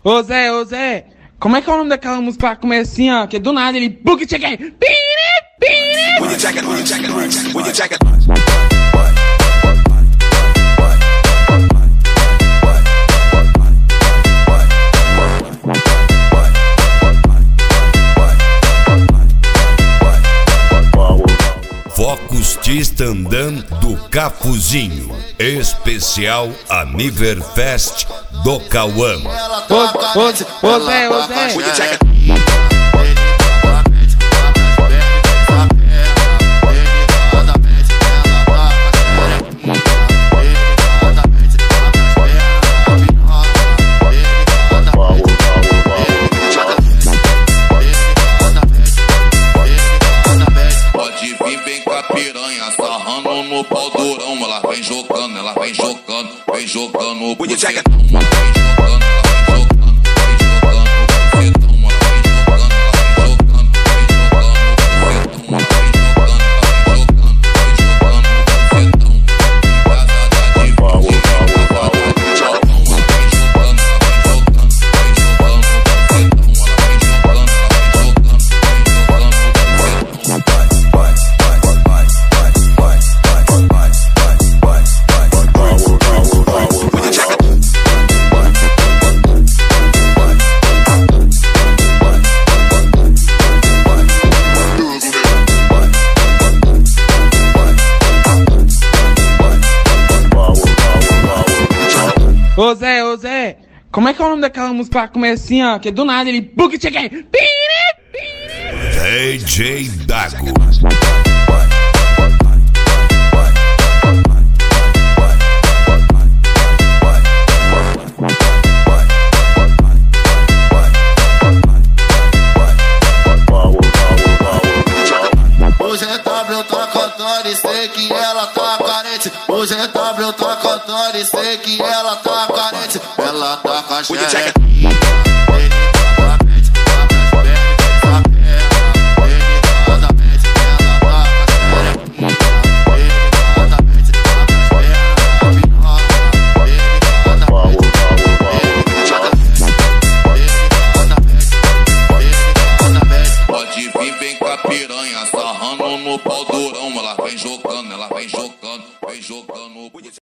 Ô Zé, como é que é o nome daquela música pra comer assim, ó? Que do nada ele... Book check it! Focus Tistandan do Cafuzinho, especial Aniverfest do Cauã. Ô Zé. Piranha sarrando no pau durão, ela vem jogando, vem jogando o bucetão, ela vem jogando, Ô Zé, como é que é o nome daquela música pra comer assim, ó? Que do nada ele... Book check it! DJ Dago. Hoje é W, tá cantando e sei que ela tá carente. Hoje é W, tá cantando e sei que ela tá carente. Ela tá com a xereca.